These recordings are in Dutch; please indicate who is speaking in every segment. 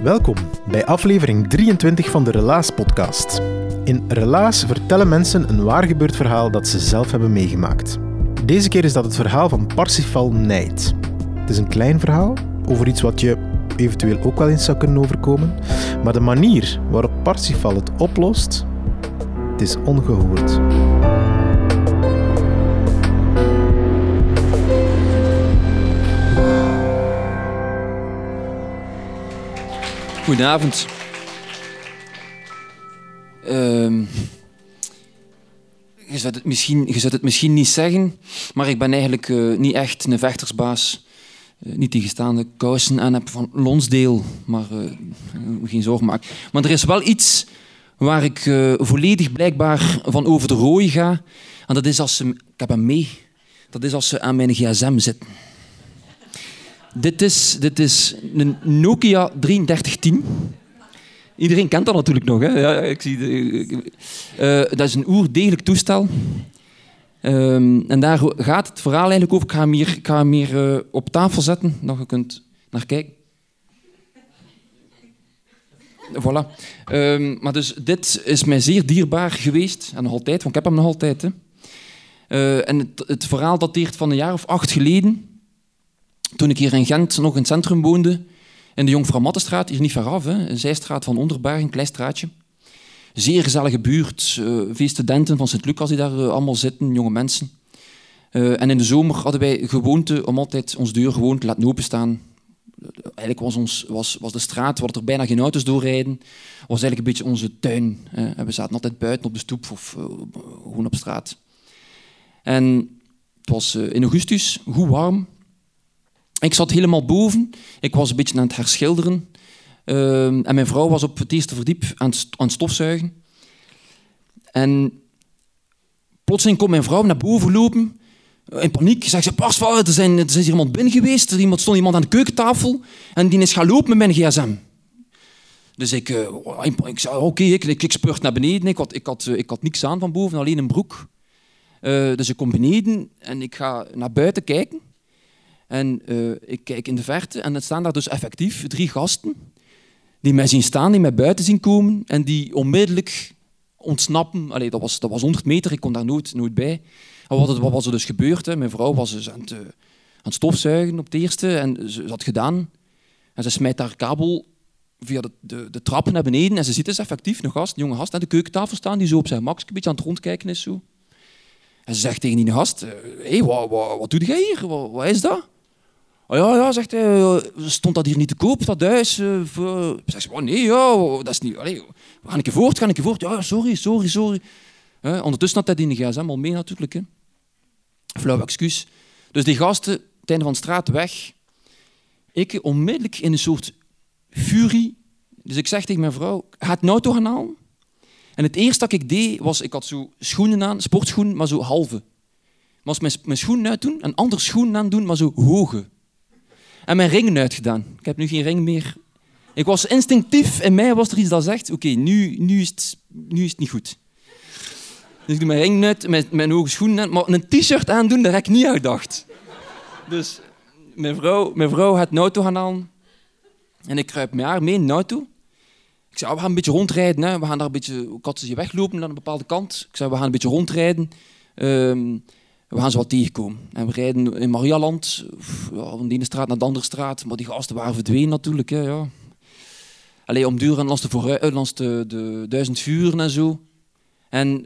Speaker 1: Welkom bij aflevering 23 van de Relaas-podcast. In Relaas vertellen mensen een waargebeurd verhaal dat ze zelf hebben meegemaakt. Deze keer is dat het verhaal van Parsifal Nijd. Het is een klein verhaal over iets wat je eventueel ook wel eens zou kunnen overkomen, maar de manier waarop Parsifal het oplost, het is ongehoord.
Speaker 2: Goedenavond. Je zou het misschien niet zeggen, maar ik ben eigenlijk niet echt een vechtersbaas. Niet tegenstaande kousen aan heb van Lonsdale, maar geen zorgen maken. Maar er is wel iets waar ik volledig blijkbaar van over de rooi ga. En dat is als ze... Ik heb hem mee. Dat is als ze aan mijn gsm zitten. Dit is een Nokia 3310. Iedereen kent dat natuurlijk nog. Hè? Ja, ik zie dat is een oerdegelijk toestel. En daar gaat het verhaal eigenlijk over. Ik ga hem hier op tafel zetten, dat je kunt naar kijken. Voilà. Maar dus dit is mij zeer dierbaar geweest. En nog altijd, want ik heb hem nog altijd. Hè. En het verhaal dateert van een jaar of 8 geleden. Toen ik hier in Gent nog in het centrum woonde, in de Jongvrouw Mattenstraat, hier niet veraf, hè, een zijstraat van Onderberg, een klein straatje. Zeer gezellige buurt, veel studenten van Sint-Lucas die daar allemaal zitten, jonge mensen. En in de zomer hadden wij gewoonte om altijd onze deur gewoon te laten openstaan. Eigenlijk was de straat, waar er bijna geen auto's doorrijden, was eigenlijk een beetje onze tuin. En we zaten altijd buiten op de stoep of gewoon op straat. En het was in augustus, goed warm. Ik zat helemaal boven. Ik was een beetje aan het herschilderen. En mijn vrouw was op het eerste verdiep aan het stofzuigen. En plotseling komt mijn vrouw naar boven lopen. In paniek. Zegt ze, Parsifal, er is hier iemand binnen geweest. Er stond iemand aan de keukentafel. En die is gaan lopen met mijn gsm. Dus ik zei, oké, ik spurt naar beneden. Ik had niks aan van boven, alleen een broek. Dus ik kom beneden en ik ga naar buiten kijken. En ik kijk in de verte en er staan daar dus effectief 3 gasten die mij zien staan, die mij buiten zien komen en die onmiddellijk ontsnappen. Allee, dat was 100 meter, ik kon daar nooit bij. En wat was er dus gebeurd? Hè? Mijn vrouw was dus aan het stofzuigen op het eerste en ze had gedaan. En ze smijt haar kabel via de trappen naar beneden en ze ziet dus effectief een jonge gast aan de keukentafel staan die zo op zijn gemak een beetje aan het rondkijken is. Zo. En ze zegt tegen die gast, hey, wat doe jij hier? Wat is dat? Oh ja, zegt hij, stond dat hier niet te koop, dat huis? Zegt ze, oh nee, ja, dat is niet... Allee, ga ik je voort? Ja, sorry. Ondertussen had hij die gsm al mee natuurlijk. Hè. Flauw excuus. Dus die gasten, het einde van de straat weg. Ik onmiddellijk in een soort furie. Dus ik zeg tegen mijn vrouw, ga het auto gaan halen. En het eerste dat ik deed, was, ik had zo schoenen aan, sportschoenen, maar zo halve. Maar als mijn schoenen uitdoen, een andere schoenen aan doen, maar zo hoge. En mijn ringen uitgedaan. Ik heb nu geen ring meer. Ik was instinctief, in mij was er iets dat zegt, oké, nu is het niet goed. Dus ik doe mijn ring uit, mijn hoge schoenen aan, maar een t-shirt aandoen, daar heb ik niet aan gedacht. Dus mijn vrouw gaat een auto gaan halen. En ik kruip met haar mee in de auto. Ik zei, we gaan een beetje rondrijden. Hè. We gaan daar een beetje... Ik had ze weglopen naar een bepaalde kant. Ik zei, we gaan een beetje rondrijden. We gaan ze wat tegenkomen. En we rijden in Marialand, van de ene straat naar de andere straat. Maar die gasten waren verdwenen natuurlijk. Hè, ja. Allee, om duur langs de 1000 vuren en zo. En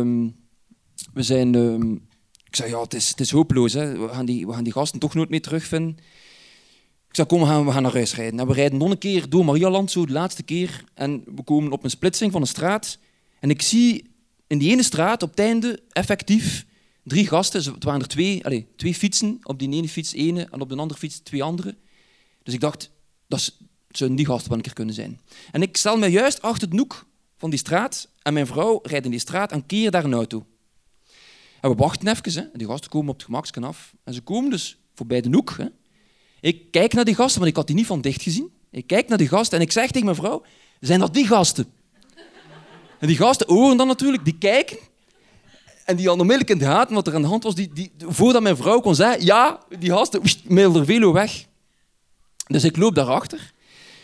Speaker 2: we zijn... ik zei, ja, het is hopeloos. Hè. We gaan die gasten toch nooit meer terugvinden. Ik zei, kom, we gaan naar huis rijden. En we rijden nog een keer door Marialand, zo de laatste keer. En we komen op een splitsing van een straat. En ik zie in die ene straat op het einde effectief 3 gasten. Het waren er 2 fietsen. Op die ene fiets 1 en op de andere fiets 2 andere. Dus ik dacht, dat zouden die gasten wel een keer kunnen zijn. En ik stel me juist achter het hoek van die straat. En mijn vrouw rijdt in die straat en keert daar een auto. En we wachten even. Hè. Die gasten komen op het gemaksken af. En ze komen dus voorbij de hoek. Hè. Ik kijk naar die gasten, want ik had die niet van dicht gezien. Ik kijk naar die gasten en ik zeg tegen mijn vrouw, zijn dat die gasten? En die gasten horen dan natuurlijk, die kijken. En die hadden onmiddellijk in de gaten wat er aan de hand was. Voordat mijn vrouw kon zeggen, ja, die gasten, mijlder velo weg. Dus ik loop daarachter.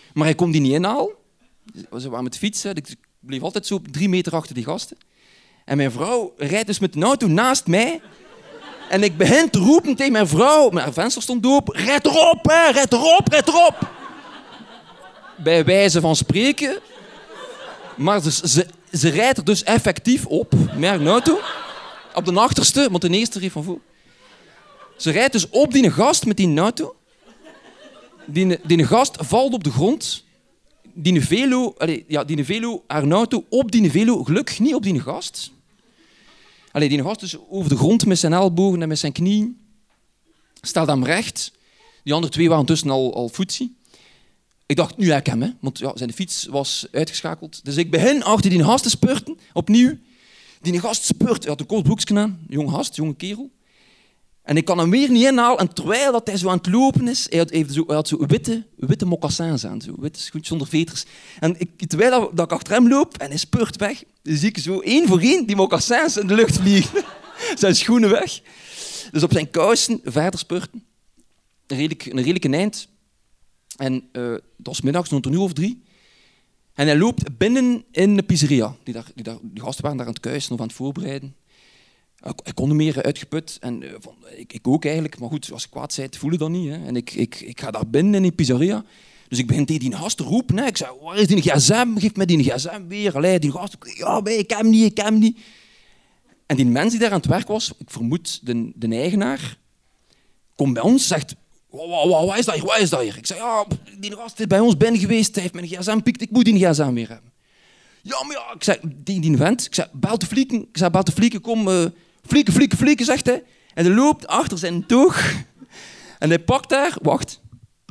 Speaker 2: Maar hij kon die niet inhalen. Ze waren met fietsen. Ik bleef altijd zo 3 meter achter die gasten. En mijn vrouw rijdt dus met de auto naast mij. En ik begin te roepen tegen mijn vrouw. Mijn venster stond open. Rijd erop, hè! Rijd erop, rijd erop! Bij wijze van spreken. Maar ze rijdt er dus effectief op. Met een auto. Op de achterste, want de eerste reed van voor. Ze rijdt dus op die gast met die auto. Die gast valt op de grond. Die velo, haar auto, op die velo, gelukkig niet op die gast. Die gast dus over de grond met zijn ellebogen en met zijn knieën. Stelt hem recht. Die andere 2 waren tussen al foetsie. Ik dacht, nu heb ik hem, hè, want ja, zijn fiets was uitgeschakeld. Dus ik begin achter die gast te spurten, opnieuw. Die gast spurt, hij had een kort broekje aan, jonge gast, jonge kerel. En ik kan hem weer niet inhalen. En terwijl dat hij zo aan het lopen is, hij had zo witte mocassins aan, zo witte schoentjes zonder veters. En terwijl dat ik achter hem loop en hij spurt weg, dan zie ik zo 1 voor 1 die mocassins in de lucht vliegen. Zijn schoenen weg. Dus op zijn kousen verder spurten. Een redelijke eind. En dat was middags, rond 3:00. En hij loopt binnen in de pizzeria. Die gasten waren daar aan het kuisen of aan het voorbereiden. Ik kon niet meer uitgeput. En ik ook eigenlijk. Maar goed, als ik kwaad zei, voelde dat niet. Hè. En ik ga daar binnen in die pizzeria. Dus ik begin tegen die gast te roepen. Hè. Ik zei, waar is die gsm? Geef mij die gsm weer. Allee, die gast, ja, ik heb hem niet. En die mens die daar aan het werk was, ik vermoed de eigenaar, komt bij ons en zegt, wat is dat hier? Ik zei, ja, die gast is bij ons binnen geweest. Hij heeft mijn gsm gepikt. Ik moet die gsm weer hebben. Ja, maar ja, ik zei, die vent. Ik zei, bel de flieken, kom... Flieken, zegt hij. En hij loopt achter zijn toog. En hij pakt daar... Wacht.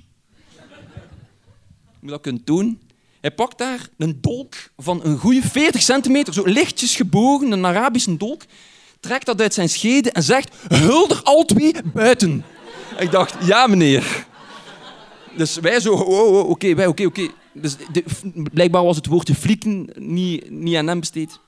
Speaker 2: Ik moet dat kunnen doen. Hij pakt daar een dolk van een goede 40 centimeter, zo lichtjes gebogen, een Arabische dolk. Trekt dat uit zijn schede en zegt, huldig al 2 buiten. Ik dacht, ja meneer. Dus wij zo, oké. Dus blijkbaar was het woordje flieken niet aan hem besteed.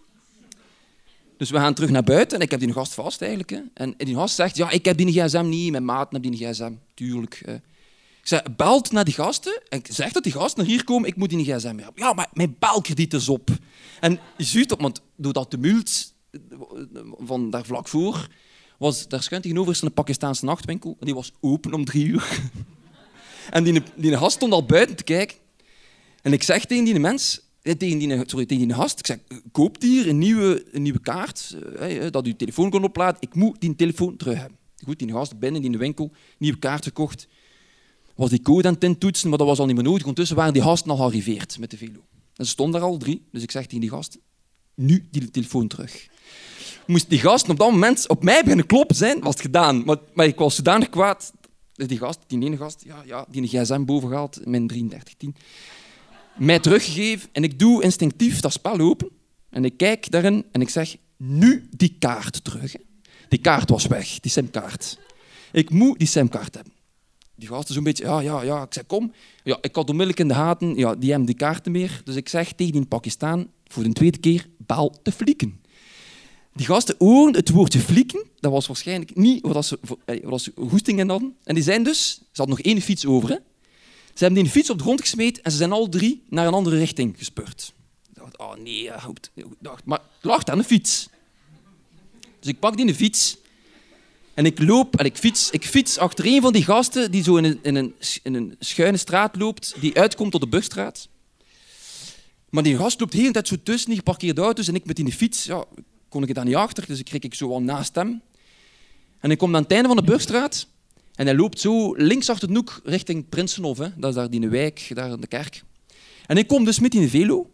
Speaker 2: Dus we gaan terug naar buiten en ik heb die gast vast eigenlijk. Hè. En die gast zegt, ja, ik heb die gsm niet, mijn maat heeft die gsm. Tuurlijk. Ik zeg, belt naar die gasten en zegt dat die gasten naar hier komen, ik moet die gsm hebben. Ja, maar mijn belkrediet is op. En je ziet op, want door dat tumult van daar vlak voor, daar schuin tegenover is een Pakistaanse nachtwinkel en die was open om 3:00. En die gast stond al buiten te kijken. En ik zeg tegen die mens... tegen die gast, ik zeg, koop hier een nieuwe kaart, dat je telefoon kon opladen. Ik moet die telefoon terug hebben. Goed, die gast binnen in de winkel, nieuwe kaart gekocht. Was die code aan het intoetsen, maar dat was al niet meer nodig. Ondertussen waren die gasten al gearriveerd met de velo. En ze stonden daar al 3, dus ik zeg tegen die gasten, nu die telefoon terug. Moest die gasten op dat moment op mij beginnen kloppen zijn, was het gedaan. Maar ik was zodanig kwaad. Die ene gast, die gsm boven gehaald, mijn 3310. Mij teruggegeven en ik doe instinctief dat spel open. En ik kijk daarin en ik zeg, nu die kaart terug. Hè. Die kaart was weg, die simkaart. Ik moet die simkaart hebben. Die gast is zo'n beetje, ja. Ik zeg, kom. Ja, ik had onmiddellijk in de gaten, ja, die hebben die kaarten meer. Dus ik zeg tegen die Pakistan, voor de 2e keer, bel de flieken. Die gasten hoorden het woordje flieken. Dat was waarschijnlijk niet wat ze goesting in hadden. En die zijn dus, ze hadden nog 1 fiets over, hè. Ze hebben die fiets op de grond gesmeed en ze zijn al 3 naar een andere richting gespurt. Ik dacht, oh nee, maar het lag aan de fiets. Dus ik pak die fiets en ik loop en ik fiets achter een van die gasten die zo in een schuine straat loopt, die uitkomt tot de Burgstraat. Maar die gast loopt de hele tijd zo tussen die geparkeerde auto's en ik met die fiets, ja, kon ik daar niet achter, dus ik kreeg zo wel naast hem. En ik kom aan het einde van de Burgstraat. En hij loopt zo links achter de hoek richting Prinsenhof. Hè. Dat is daar die wijk, daar in de kerk. En ik kom dus met die velo.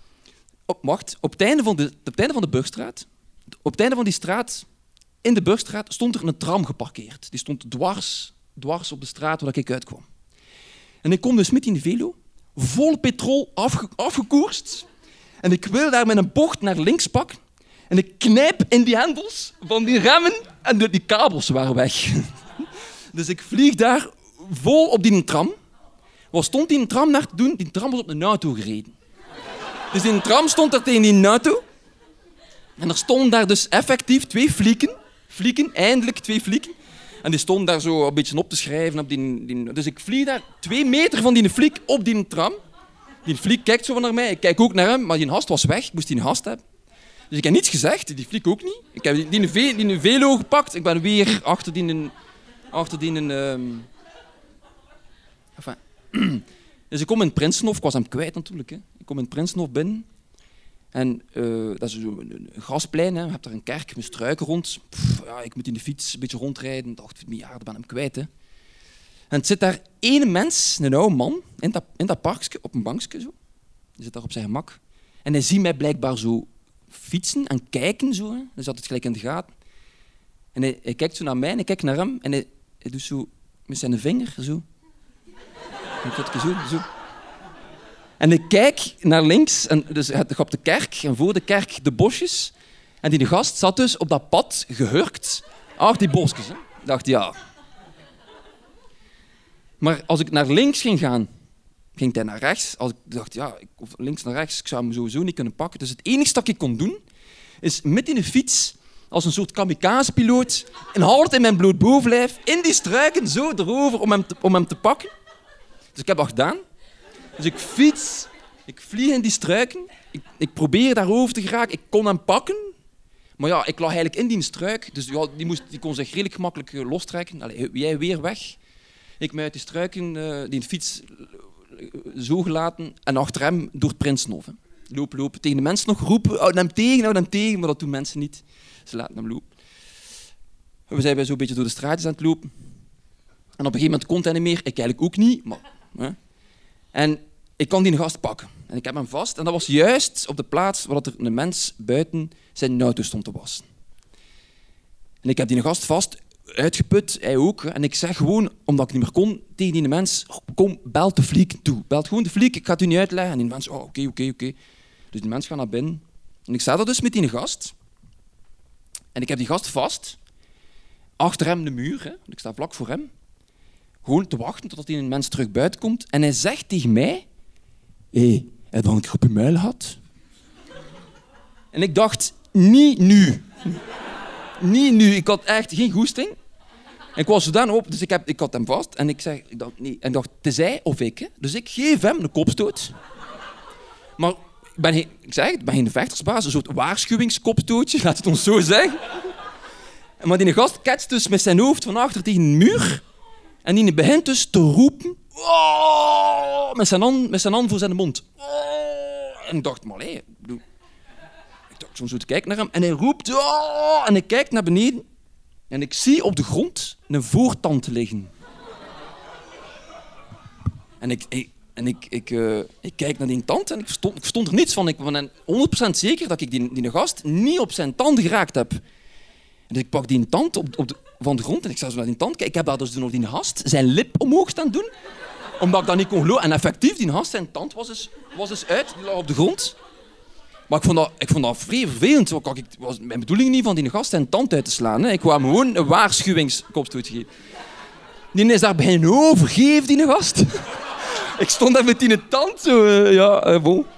Speaker 2: Op het einde van de Burgstraat, op het einde van die straat, in de Burgstraat, stond er een tram geparkeerd. Die stond dwars op de straat waar ik uitkwam. En ik kom dus met die velo, vol petrol afgekoerst. En ik wil daar met een bocht naar links pakken. En ik knijp in die hendels van die remmen en die kabels waren weg. Dus ik vlieg daar vol op die tram. Wat stond die tram naar te doen? Die tram was op een auto gereden. Dus die tram stond daar tegen die auto. En er stonden daar dus effectief 2 flieken. Eindelijk 2 flieken. En die stond daar zo een beetje op te schrijven. Op dus ik vlieg daar 2 meter van die fliek op die tram. Die fliek kijkt zo naar mij. Ik kijk ook naar hem, maar die gast was weg. Ik moest die gast hebben. Dus ik heb niets gezegd, die fliek ook niet. Ik heb die velo gepakt. Ik ben weer achter die... Enfin. Dus ik kom in Prinsenhof. Ik was hem kwijt natuurlijk. Hè. Ik kom in Prinsenhof binnen. En dat is een grasplein. Hè. Je hebt daar een kerk met struiken rond. Ik moet in de fiets een beetje rondrijden. Ik dacht, ik ben hem kwijt. Hè. En het zit daar één mens, een oude man, in dat parkje, op een bankje zo. Die zit daar op zijn gemak. En hij ziet mij blijkbaar zo fietsen en kijken. Zo, hè. Hij zat het gelijk in de gaten. En hij kijkt zo naar mij en ik kijk naar hem. En hij doet zo met zijn vinger zo. Zo. En ik kijk naar links, en dus op de kerk, en voor de kerk de bosjes. En die gast zat dus op dat pad gehurkt. Ach, die bosjes. Hè. Ik dacht, ja. Maar als ik naar links ging gaan, ging hij naar rechts. Als ik dacht, ja, of links naar rechts, ik zou hem sowieso niet kunnen pakken. Dus het enige dat ik kon doen, is met in de fiets, als een soort kamikaze-piloot, een hart in mijn bloot bovenlijf, in die struiken, zo erover, om hem te pakken. Dus ik heb dat gedaan. Dus ik fiets, ik vlieg in die struiken, ik probeer daarover te geraken, ik kon hem pakken. Maar ja, ik lag eigenlijk in die struik, dus ja, die kon zich redelijk gemakkelijk lostrekken. Allee, jij weer weg. Ik mij uit die struiken, die fiets zo gelaten en achter hem door het Prinsenhof. Lopen. Tegen de mensen nog roepen, houd hem tegen, maar dat doen mensen niet. Ze laten hem lopen. We zijn zo'n beetje door de straatjes aan het lopen. En op een gegeven moment kon hij niet meer, ik eigenlijk ook niet. Maar, hè. En ik kon die gast pakken. En ik heb hem vast. En dat was juist op de plaats waar er een mens buiten zijn auto stond te wassen. En ik heb die gast vast, uitgeput, hij ook. En ik zeg gewoon, omdat ik niet meer kon, tegen die mens, kom, bel de fliek toe. Belt gewoon de fliek, ik ga het u niet uitleggen. En die mens, oké. Dus die mens gaat naar binnen. En ik sta daar dus met die gast. En ik heb die gast vast. Achter hem de muur, hè. Ik sta vlak voor hem. Gewoon te wachten totdat die mens terug buiten komt. En hij zegt tegen mij, heb je dan een keer op je muil gehad? En ik dacht, niet nu. Niet nu. Ik had echt geen goesting. En ik was zodanig op, dus ik had hem vast. En ik dacht, nee. En ik dacht, het is hij of ik. Hè? Dus ik geef hem een kopstoot. Maar ik ben geen vechtersbaas, een soort waarschuwingskopstootje, laat het ons zo zeggen. Maar die gast ketst dus met zijn hoofd van achter tegen een muur. En die begint dus te roepen. Oh, met zijn hand voor zijn mond. Oh, en ik dacht, maar hé. Ik dacht zo te kijken naar hem. En hij roept. Oh, en ik kijk naar beneden. En ik zie op de grond een voortand liggen. En ik kijk naar die tand en ik verstond er niets van. Ik ben 100% zeker dat ik die gast niet op zijn tand geraakt heb. Dus ik pak die tand van de grond en ik sta zo naar die tand kijken. Ik heb daar dus nog die gast zijn lip omhoog staan doen. Omdat ik dat niet kon geloven. En effectief, die gast, zijn tand was dus uit. Die lag op de grond. Maar ik vond dat vrij vervelend. Het was mijn bedoeling niet van die gast zijn tand uit te slaan. Hè. Ik wou hem gewoon een waarschuwingskopstoot geven. Die is daar beginnen overgeven, die gast. Ik stond daar met die tand zo. Bon.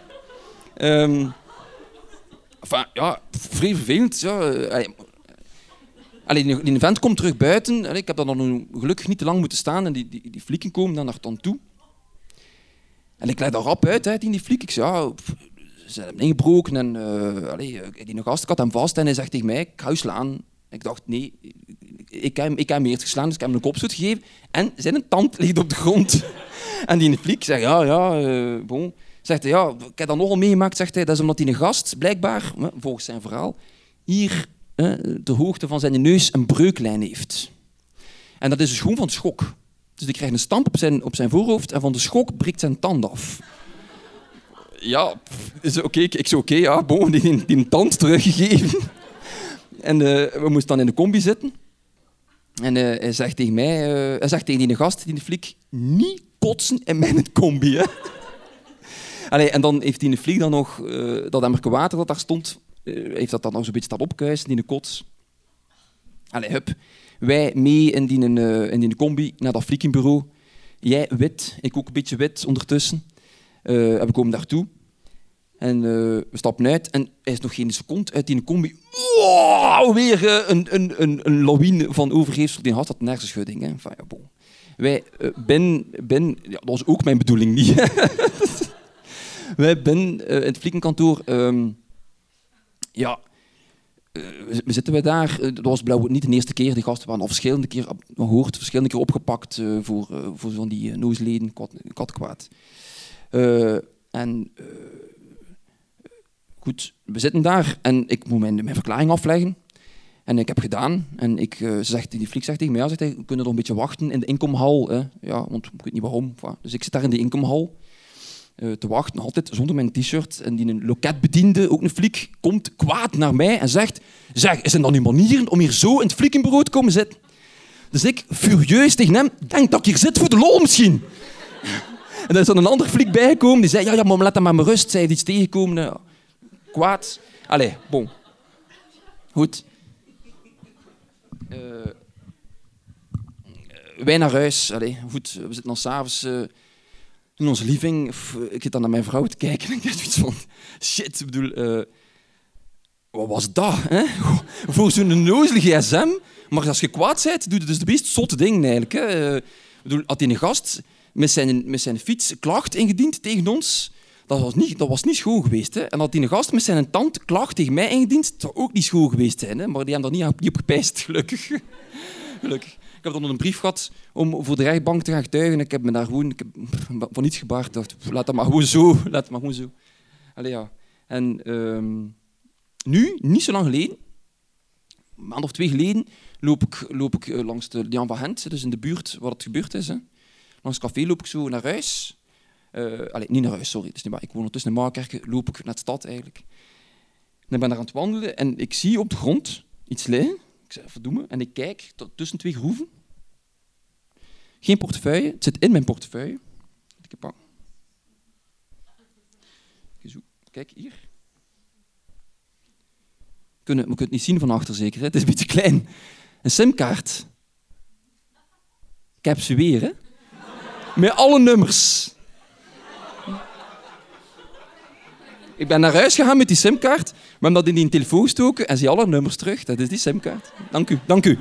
Speaker 2: Vrij vervelend. Ja. Die vent komt terug buiten. Ik heb daar dan gelukkig niet te lang moeten staan. En die flieken komen dan naar de tand toe. En ik leg daar rap uit, hè, die fliek. Ik zei, ze hebben hem ingebroken. En die gast, ik had hem vast. En hij zegt tegen mij, ik ga u slaan. Ik dacht, nee, ik heb hem eerst geslaan. Dus ik heb hem een kopstoot gegeven. En zijn tand ligt op de grond. En die fliek zegt, bon. Zegt hij, ik heb dat nogal meegemaakt. Zegt hij, dat is omdat die gast, blijkbaar, volgens zijn verhaal, hier de hoogte van zijn neus een breuklijn heeft. En dat is dus gewoon van schok. Dus die krijgt een stamp op zijn voorhoofd en van de schok breekt zijn tand af. Ja, ik zei oké, bon, die tand teruggegeven. En we moesten dan in de combi zitten. En hij zegt tegen mij, hij zegt tegen die gast, die fliek, niet kotsen in mijn combi. Hè. En dan heeft die fliek dan nog dat emmerke water dat daar stond, heeft dat dan nog zo'n beetje staan opkuisen, die kots. Hup. Wij mee in die combi naar dat fliekenbureau. Jij wit, ik ook een beetje wit ondertussen. We komen daartoe. En we stappen uit en hij is nog geen seconde uit die combi. weer een lawine van overgeefsel die had dat hersenschudding. Hè. Enfin, ja, bon. Wij ja, dat was ook mijn bedoeling niet. Wij in het Vliekenkantoor... we zitten daar. Dat was blijkbaar niet de eerste keer. Die gasten waren al verschillende keer opgepakt voor zo'n die nozeleden, kattenkwaad. Goed, we zitten daar en ik moet mijn verklaring afleggen. En ik heb gedaan. En die fliek zegt tegen mij, we kunnen nog een beetje wachten in de inkomhal. Hè? Ja, want ik weet niet waarom. Dus ik zit daar in de inkomhal te wachten, altijd zonder mijn t-shirt. En die een loketbediende, ook een fliek, komt kwaad naar mij en zegt, is er dan nu manieren om hier zo in het fliekenbureau te komen zitten? Dus ik, furieus tegen hem, denk dat ik hier zit voor de lol misschien. En er is dan een ander fliek bijgekomen, die zei, ja, maar laat hem maar rust, zij heeft iets tegengekomen. Kwaad. Allee, bon. Goed. Wij naar huis. Allee, goed, we zitten dan s'avonds in onze living. Ik zit dan naar mijn vrouw te kijken en ik heb zoiets van... Shit, ik bedoel... wat was dat, hè? Voor zo'n nozele gsm. Maar als je kwaad bent, doe je dus de meest zotte dingen eigenlijk. Hè? Ik bedoel, had die een gast met zijn fiets klacht ingediend tegen ons... Dat was niet schoon geweest. Hè? En had die een gast met zijn tand klacht tegen mij ingediend, dat zou ook niet schoon geweest zijn. Hè? Maar die hebben daar niet op gepijst, gelukkig. Gelukkig. Ik heb dan een brief gehad om voor de rechtbank te gaan getuigen. Ik heb me daar gewoon van niets gebaard. Ik dacht, laat het maar gewoon zo. Allee, ja. En nu, niet zo lang geleden, een maand of 2 geleden, loop ik langs de Jan van Gent, dus in de buurt waar het gebeurd is. Hè. Langs het café loop ik zo naar huis. Niet naar huis, sorry. Dat is niet waar. Ik woon ondertussen in Maakerken, loop ik naar de stad eigenlijk. En ik ben daar aan het wandelen en ik zie op de grond iets liggen. Ik zeg, verdomme. En ik kijk tussen 2 groeven. Geen portefeuille. Het zit in mijn portefeuille. Ik pak. Kijk, hier. We kunnen het niet zien van achter zeker. Hè? Het is een beetje klein. Een simkaart. Ik heb ze weer, hè. Met alle nummers. Ik ben naar huis gegaan met die simkaart, maar heb dat in die telefoon gestoken en zie alle nummers terug. Dat is die simkaart. Dank u.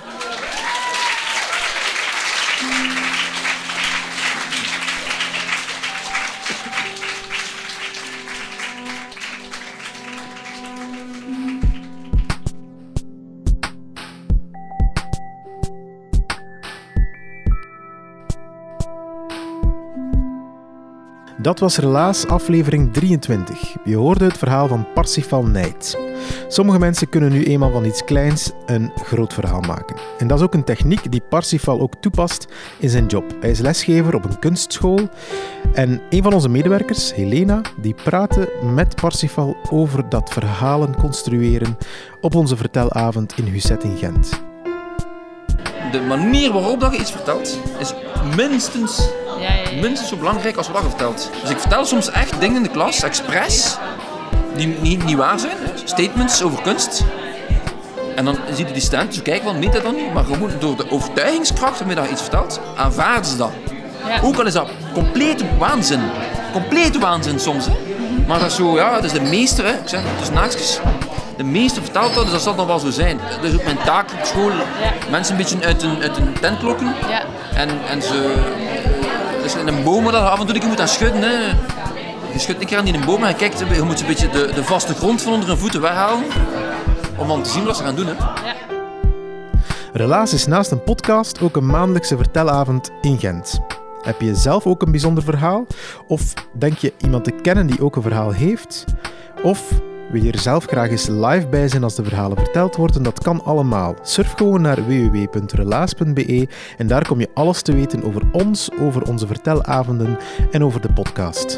Speaker 1: Dat was Relaas, aflevering 23. Je hoorde het verhaal van Parsifal Nijt. Sommige mensen kunnen nu eenmaal van iets kleins een groot verhaal maken. En dat is ook een techniek die Parsifal ook toepast in zijn job. Hij is lesgever op een kunstschool. En een van onze medewerkers, Helena, die praatte met Parsifal over dat verhalen construeren op onze vertelavond in Husset in Gent.
Speaker 2: De manier waarop dat je iets vertelt, is minstens zo belangrijk als wat je vertelt. Dus ik vertel soms echt dingen in de klas, expres, die niet waar zijn. Statements over kunst. En dan zie je die studenten zo kijken van, weet dat dan niet? Maar gewoon door de overtuigingskracht waarmee je iets vertelt, aanvaarden ze dat. Ja. Ook al is dat complete waanzin. Complete waanzin soms. Hè? Maar dat is zo, ja, dat is de meester, hè. Ik zeg het dus naakjes. De meester vertelt dat, dus dat zal dan wel zo zijn. Dat is ook mijn taak op school. Ja. Mensen een beetje uit een tent lokken. Ja. En ze... Dus in een boom dat je af en toe moet aan schudden. Hè. Je schudt een keer aan die boom en je kijkt, je moet een beetje de vaste grond van onder hun voeten weghalen. Om dan te zien wat ze gaan doen. Hè. Ja.
Speaker 1: Relaas is naast een podcast ook een maandelijkse vertelavond in Gent. Heb je zelf ook een bijzonder verhaal? Of denk je iemand te kennen die ook een verhaal heeft? Of wil je er zelf graag eens live bij zijn als de verhalen verteld worden? Dat kan allemaal. Surf gewoon naar www.relaas.be en daar kom je alles te weten over ons, over onze vertelavonden en over de podcast.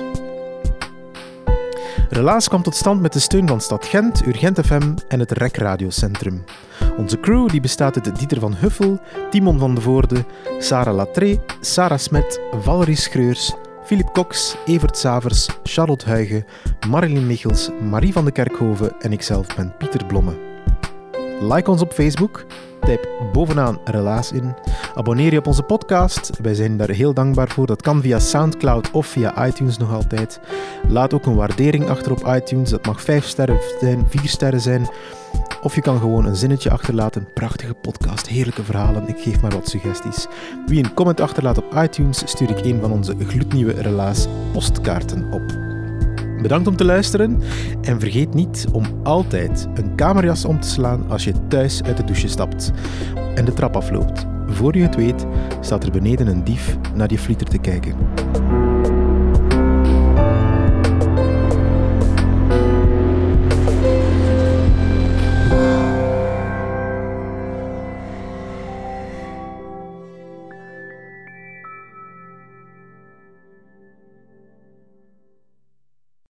Speaker 1: Relaas kwam tot stand met de steun van Stad Gent, Urgent FM en het REC Radiocentrum. Onze crew die bestaat uit Dieter van Huffel, Timon van de Voorde, Sarah Latré, Sarah Smet, Valerie Schreurs, Philip Cox, Evert Savers, Charlotte Huigen, Marilyn Michels, Marie van de Kerkhoven en ikzelf ben Pieter Blomme. Like ons op Facebook, typ bovenaan Relaas in, abonneer je op onze podcast, wij zijn daar heel dankbaar voor, dat kan via Soundcloud of via iTunes nog altijd. Laat ook een waardering achter op iTunes, dat mag 5 sterren zijn, 4 sterren zijn. Of je kan gewoon een zinnetje achterlaten. Prachtige podcast, heerlijke verhalen. Ik geef maar wat suggesties. Wie een comment achterlaat op iTunes, stuur ik een van onze gloednieuwe Relaas postkaarten op. Bedankt om te luisteren en vergeet niet om altijd een kamerjas om te slaan als je thuis uit de douche stapt en de trap afloopt. Voor je het weet staat er beneden een dief naar die flieter te kijken.